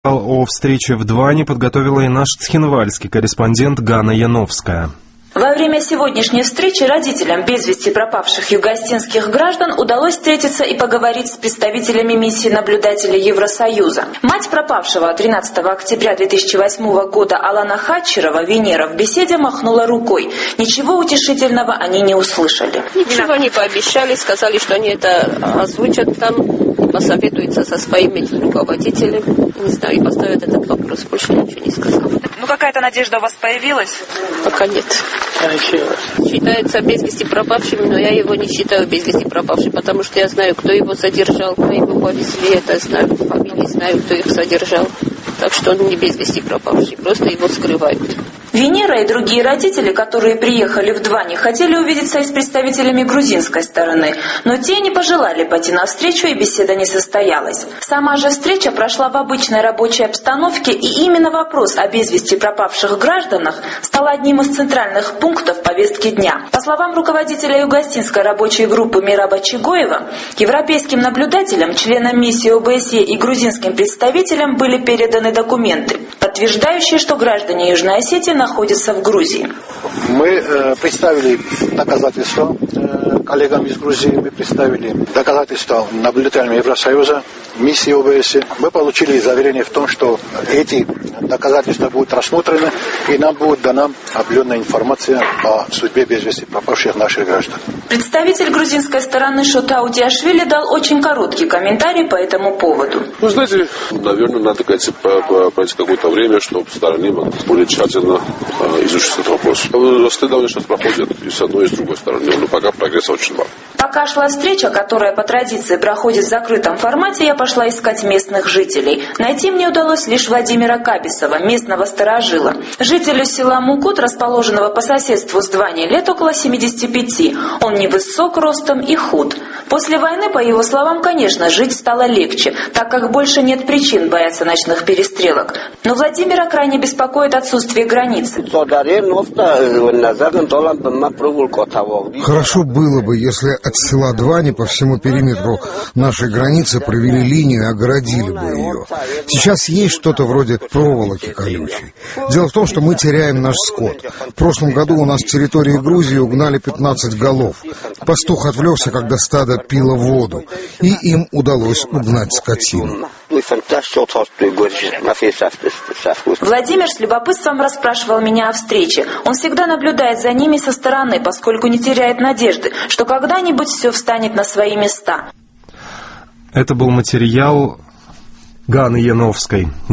О встрече в Дване подготовила и наш цхинвальский корреспондент Ганна Яновская. Во время сегодняшней встречи родителям без вести пропавших югоостинских граждан удалось встретиться и поговорить с представителями миссии наблюдателей Евросоюза. Мать пропавшего 13 октября 2008 года Алана Хачерова, Венера, в беседе махнула рукой. Ничего утешительного они не услышали. Ничего не пообещали, сказали, что они это озвучат там, посоветуются со своими руководителями. Не знаю, и поставят этот вопрос. Больше ничего не сказал. Ну, какая-то надежда у вас появилась? Пока нет. Считается без вести пропавшим, но я его не считаю без вести пропавшим, потому что я знаю, кто его содержал, кто его повезли, это знаю, фамилии знаю, кто их содержал. Так что он не без вести пропавший, просто его скрывают. Венера и другие родители, которые приехали в Дване, хотели увидеться и с представителями грузинской стороны, но те не пожелали пойти навстречу, и беседа не состоялась. Сама же встреча прошла в обычной рабочей обстановке, и именно вопрос о без вести пропавших гражданах стал одним из центральных пунктов повестки дня. По словам руководителя югоостинской рабочей группы Мираба Чигоева, европейским наблюдателям, членам миссии ОБСЕ и грузинским представителям были переданы документы, подтверждающие, что граждане Южной Осетии находятся в Грузии. Мы представили доказательства коллегам из Грузии, мы представили доказательства наблюдателям Евросоюза, миссии ОБСЕ. Мы получили заверение в том, что эти доказательства будут рассмотрены, и нам будет дана определенная информация о судьбе без вести пропавших наших граждан. Представитель грузинской стороны Шота Утиашвили дал очень короткий комментарий по этому поводу. Вы знаете, наверное, надо пройти какое-то время, чтобы стороны более тщательно изучить этот вопрос. Расследование сейчас проходит и с одной, и с другой стороны, но пока прогресса очень мало. Пока шла встреча, которая по традиции проходит в закрытом формате, я пошла искать местных жителей. Найти мне удалось лишь Владимира Кабисова, местного старожила. Жителю села Мукут, расположенного по соседству с Двани, лет около 75. Он невысок ростом и худ. После войны, по его словам, конечно, жить стало легче, так как больше нет причин бояться ночных перестрелок. Но Владимира крайне беспокоит отсутствие границы. Хорошо было бы, если от села Двани по всему периметру нашей границы провели линию и огородили бы ее. Сейчас есть что-то вроде проволоки колючей. Дело в том, что мы теряем наш скот. В прошлом году у нас с территории Грузии угнали 15 голов. Пастух отвлекся, когда стадо пило воду, и им удалось угнать скотину. Владимир с любопытством расспрашивал меня о встрече. Он всегда наблюдает за ними со стороны, поскольку не теряет надежды, что когда-нибудь все встанет на свои места. Это был материал Ганны Яновской.